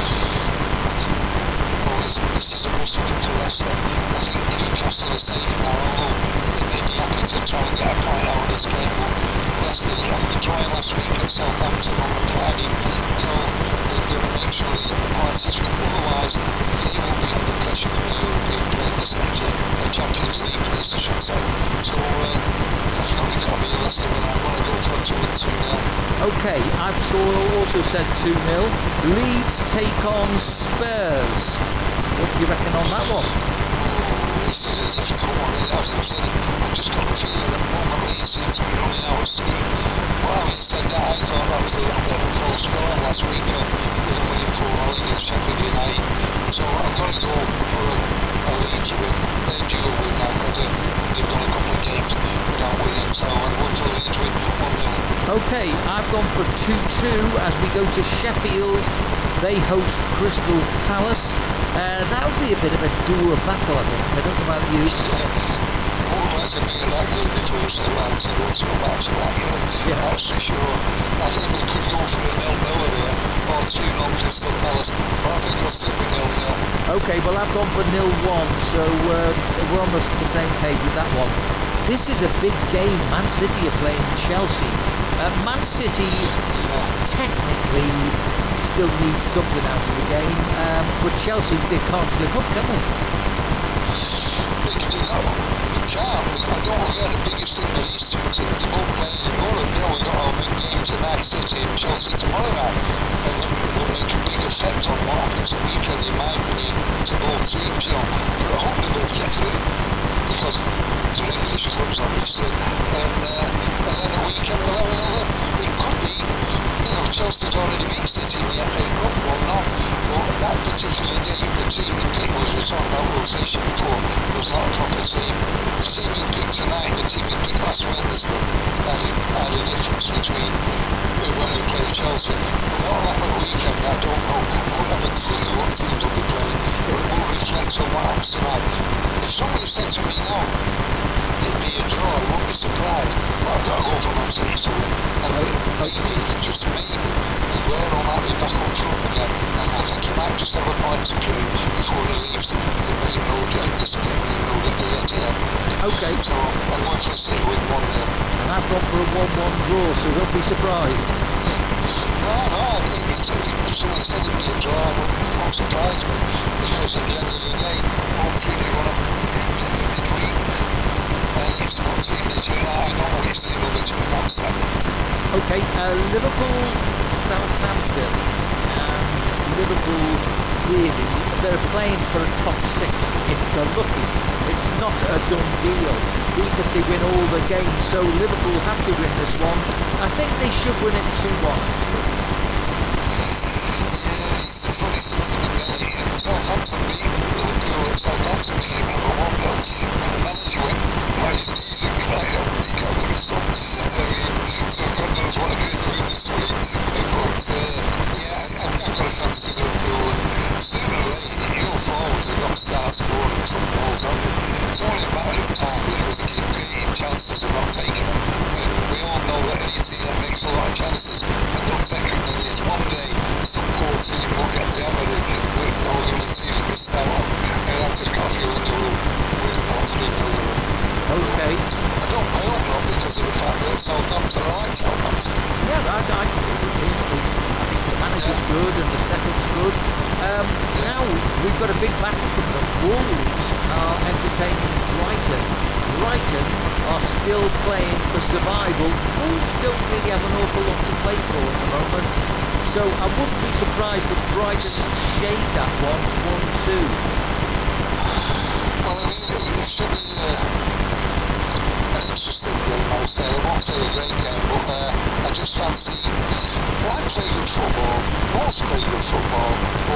Well, this, this is the most win to Leicester. I think Newcastle are safe now, although they may be happy to try and get a point out of this game. But Leicester, after drawing last week at Southampton on the Friday, you know, they're going to make sure they get the points. Otherwise, they will be under pressure for a European place, essentially, a Champions League place, I should say. So, uh, definitely got to be a Leicester win. I'm going to go for a two and two nil.
okay, I've saw- also said two nil. Leeds take on Spurs. What do you reckon on that one?
This is a difficult one. As I said, I've just got the feeling that the moment Leeds seem to be running out of steam. Well, having said that, I thought that was a little bit of a false score last week uh, with a winning four nil against Sheffield United. So I'm going to go for a, a Leeds win. They're due a win now because they've, they've got a couple of games without winning. So I'm going for a Leeds win one nil.
Okay, I've gone for two two as we go to Sheffield. They host Crystal Palace. Uh, that'll be a bit of a duel battle, I think. I don't know about you.
More like to be like this before the round to go so back to that, you know.
Yeah.
That's for sure. I think we could go for a nil-nil there, or two nil Crystal Palace, but I think we'll stick with nil-nil.
Okay, well, I've gone for nil one, so uh, we're on the, the same page with that one. This is a big game. Man City are playing Chelsea. Uh, Man City technically still need something out of the game, um, but Chelsea, they can't slip up, can they?
They can do that one. They can't. And don't forget the biggest thing that these two teams are both playing in Europe. You know, we've got our big game tonight, City and Chelsea tomorrow night. And it will make a big effect on what happens the weekend, in my opinion, to both teams, you know. But I hope they both get through, because they're English clubs, obviously. And, uh, and then the weekend we'll have another. It could be, you know, Chelsea's already beat City in the F A Cup, well not. But that particular game, the team you picked, was, we were talking about rotation before, was not a proper team. The team you picked tonight, the team you picked last Wednesday, had a, had a difference between when we played Chelsea. But what will happen at the weekend, I don't know. I won't have a clue what team will be playing. But it will reflect on what happens tonight. If somebody said to me now, it'd be a draw, I won't be surprised. But I've got to go for Man City to win. And maybe, just maybe, Aguero might be back on front again. And I think he might just have a point to prove before he leaves the main road, uh, this main road at the Etihad.
Okay.
So I'm going for a City win one nil.
And I've gone for a one one draw, so don't be surprised.
No, no, I mean, it's, if someone said it'd be a draw, it won't, it won't surprise me. Because at the end of the day, home team you want to get the midweek. And if one team they turn out, I know which team will be turned out sadly.
Okay, uh, Liverpool, Southampton, and Liverpool really, they're playing for a top six if they're lucky. It's not a done deal, even if they win all the games, so Liverpool have to win this one. I think they should win it two one.
Yeah, it's funny things to really. Southampton beat Liverpool at Southampton beat remember one nil when the manager went, why is he crying out when he got the result? I mean, so God knows what it is doing this week. But uh, yeah, I, I've got a fancy Liverpool, and sooner or later you'll fall with the got to start scoring some goals, haven't they? It's only a matter of time, you know, they keep creating chances and not taking them. And we all know that any team that makes a lot of chances and don't take as many as one day, some poor team won't get the hammer that those other teams missed out on. And I've just got a feeling they will win about three nil.
Okay.
I don't, I hope not, because of the fact that Southampton are like Southampton.
Yeah, I, I think the team, I think the manager's good and the setup's good. Um, now we've got a big battle from them. Wolves are entertaining Brighton. Brighton are still playing for survival. Wolves don't really have an awful lot to play for at the moment. So I wouldn't be surprised if Brighton shade that one one two.
Well, I mean, it, it should be uh, an interesting game, I would say. I won't say a great game, but uh, I just fancy Brighton play good football, Wolves play good football, but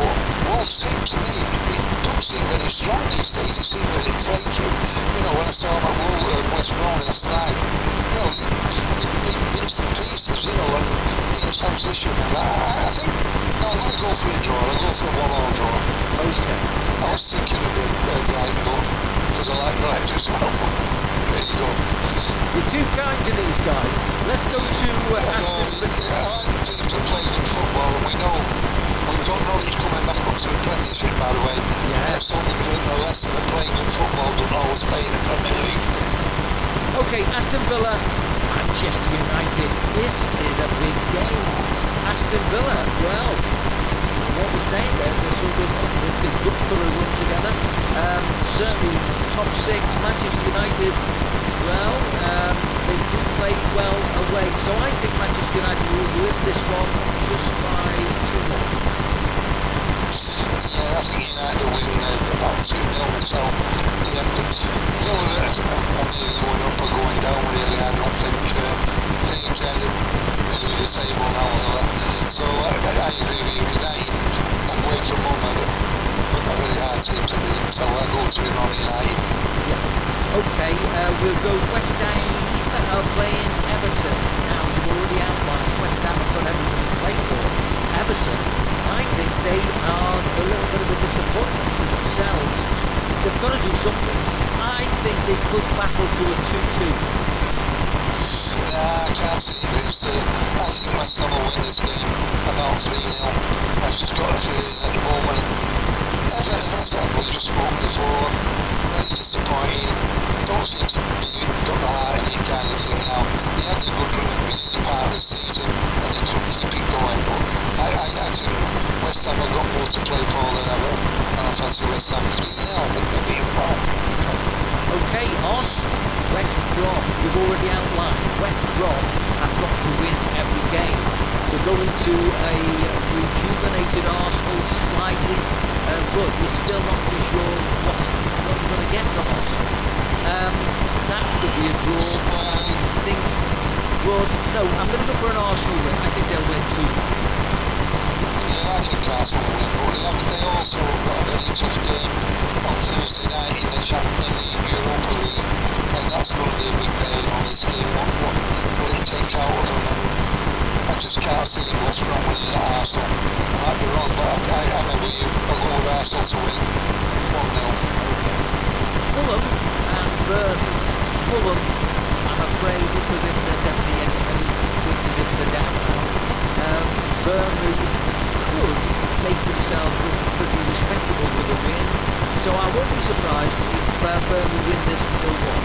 Well, seem to me, it don't seem very strong these days. It seems very flaky. You know, when I saw that Wol- uh, West Brom last night, you know, in, in bits and pieces, you know, and in transition. And I, I think, no, I'm going to go for a draw. I'll go for a one-all draw.
Okay.
I was thinking of a uh, Brighton, but because I like Brighton as well. But there you go.
You're too kind to these guys. Let's go to uh,
Yeah,
Aston Villa.
yeah, I like teams that play good football, and we know we've got Norwich coming back up to the Premiership, by the way.
Yes.
That's only because the rest of the playing good football don't always play in the Premier League.
Okay, Aston Villa, Manchester United. This is a big game. Aston Villa, well, what we're saying there, they're sort of they're good for a run together. Um, certainly top six, Manchester United, well, um, they do play well away. So I think Manchester United will win this one just by two more.
Yeah, I think United will win uh, about two nil myself. Yeah, but Villa are either going up or going down, really. I don't think uh, they're kind of middle of the table now, Villa. So I, I agree with you. United, away from home, are a very hard team to beat. So I go two nil United.
Okay, uh, we'll go West Ham are playing Everton. Now, you've already outlined West Ham have got everything to play for. Everton, I think they are a little bit of a disappointment to themselves. They've got to do something. I think they could battle to a two two.
Nah, I can't see this. Uh, I think West Ham will win this game about three nil. I've just got a feeling at the moment. As I, as I we just spoke before, very disappointing. Don't seem to be got the heart in it kind of thing now. They had a good run at the beginning part of the season and they couldn't keep it going. But I, I, I think West Ham have got more to play for than ever. And I fancy West Ham three nil. I think they'll beat well.
Okay, Arsenal, West Brom, you've already outlined. West Brom have got to win every game. We're going to a rejuvenated Arsenal, slightly uh, good. We're still not too sure what's, what we're going to get from Arsenal. Um, that could be a draw. I think, well, no, I'm going to go for an Arsenal win. I think they'll win two.
Yeah, I think Arsenal will win, but they have- they also got a very tough game on Thursday night in the Champions League, Europa League, and that's going to be a big bearing on this game, what, what, what it takes out of them. I just can't see West Brom winning at Arsenal. I might be wrong, but I, I, I'm with you. I'll go with Arsenal to win one nil.
Fulham and Burnley. Fulham, I'm afraid, because it's uh, definitely anything with the down now. Um, Burnley could make themselves look pretty respectable with a win, so I won't be surprised if uh, Burnley win this nil one.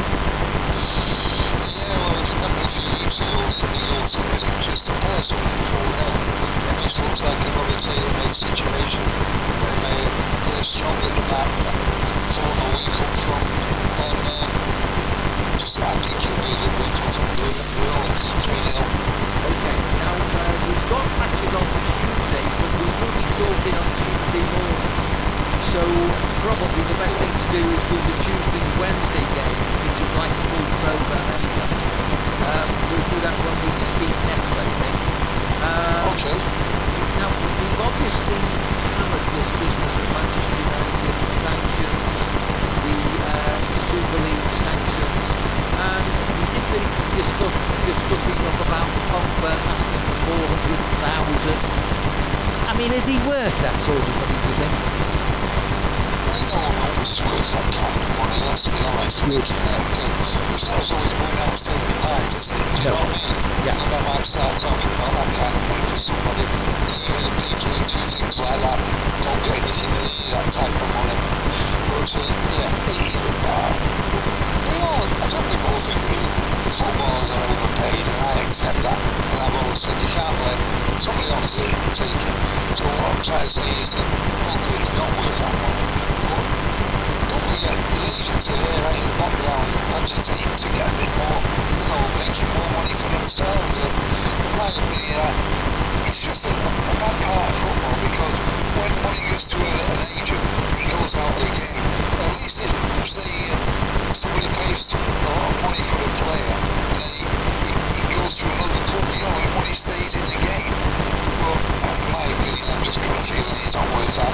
Yeah, well, if you remember a few weeks ago, they go to Manchester to play something four nil, and this looks like another tailor-made situation when they, they're strong at the back and four nil we come from, and um, I think it'll be a good win for Burnley, three nil.
Okay, now uh, we've got matches on for Tuesday, but we will be talking on Tuesday morning. So probably the best thing to do is do the Tuesday and Wednesday games, which is like a full program anyway. Um, we'll do that when we speak next, I think. Um,
Okay.
Now, we've obviously hammered this business of Manchester United sanctions, the uh, Super League sanctions, and we did really discuss, discuss enough about Pogba asking for four hundred thousand. I mean, is he worth that sort of money, do you think?
I know nobody's worth that kind of money, let's be honest.
Good.
Uh, it's not as always going out saving lives, is it? Do you
No.
know what I mean?
Yeah.
And I might start talking about that kind of money for somebody. You know, the people who do things like that don't get anything in that type of money. But, uh, yeah, it is a bar. We all, I think we both agree that footballers are overpaid, and I accept that. And I've always said you can't let somebody else take it. So what I'm trying to say is that, okay, it's not worth that money. But don't forget, the agents are there right in the background agitating to get a bit more, you know, making more money for themselves. And in my opinion, it's just a, a, a bad part of football, because when money goes to a, an agent, it goes out of the game. At least if, say, uh, somebody pays a lot of money for a player, and then he, he, he goes to another club, you know, the money stays in the game. But that's my opinion. I'm just got a feeling it's not worth that.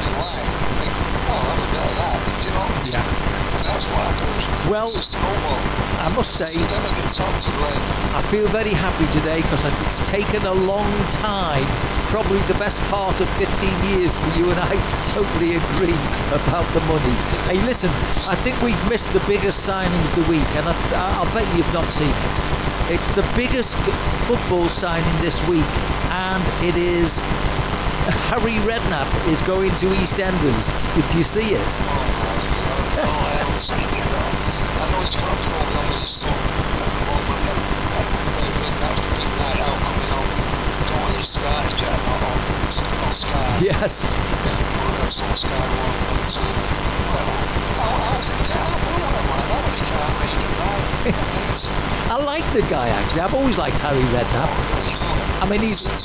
in line. Think, oh, have a bit of that. Do you know what I mean?
Yeah.
That's what happens.
Well,
It's a snowball.
I must say,
You never get talked to Glenn.
I feel very happy today because it's taken a long time, probably the best part of fifteen years for you and I to totally agree about the money. Hey, listen, I think we've missed the biggest signing of the week, and I, I'll bet you've not seen it. It's the biggest football signing this week, and it is Harry Redknapp is going to EastEnders. Did you see it?
Oh, my God. No, I haven't seen it, no. I know he's got a program with his son at the moment, and, and maybe that's the big night out coming on. Don't want it started yet, not on, on Sky.
Yes.
Well, that's on Sky One. But, uh, well, how, how can he get a program like that when he can't read and write? Amazing.
I like the guy, actually. I've always liked Harry Redknapp.
Really good.
I mean, he's...
It's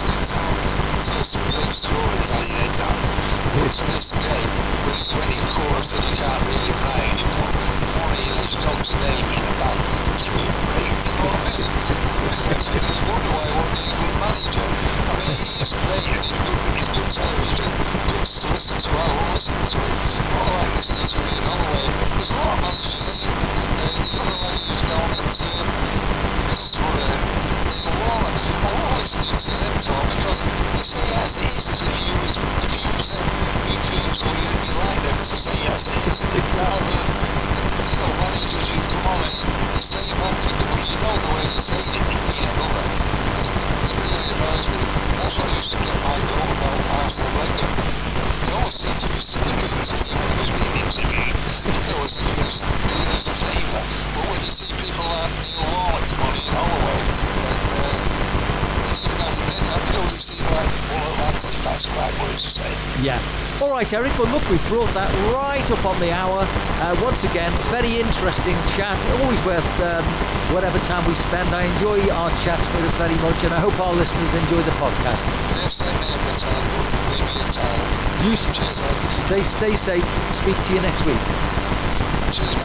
a great story, Harry Redknapp. But never forget, when, when he called and he can't read and write, he put one of his dog's name in a bag. Give me a break, do you know what I mean? You just wonder why he wasn't a good manager. I mean, he's great and he's good, he's good television, good to listen to, I will listen to him. Not like listening to Ian Holloway. There's a lot of managers anyway. Uh, the other lad who's down at um, Middlesbrough, uh, Neil Warner, I love listening to them talk because they say as it is if you use, if you use them midfields or you, you like them to say as it is, rather than, you know, managers who come on and they say one thing, but you know the way they say it, they mean another. It really annoys me. That's what used to get my goal about Arsene Wenger. They always seem to be sticking to him when he was being interviewed, you know, as if he was doing us a favour. But when you see people like Neil Warnock come on in Holloway, and uh, even Harry Redknapp, you know, you see like, well, that's, if that's the right word to say.
Yeah. All right, Eric. Well, look, we've brought that right up on the hour. Uh, once again, very interesting chat. Always worth um, whatever time we spend. I enjoy our chats very, very much, and I hope our listeners enjoy the podcast.
Yeah, same here, but uh, leave me in Thailand.
You
Cheers, mate.
stay, stay safe. Speak to you next week.
Cheers, mate.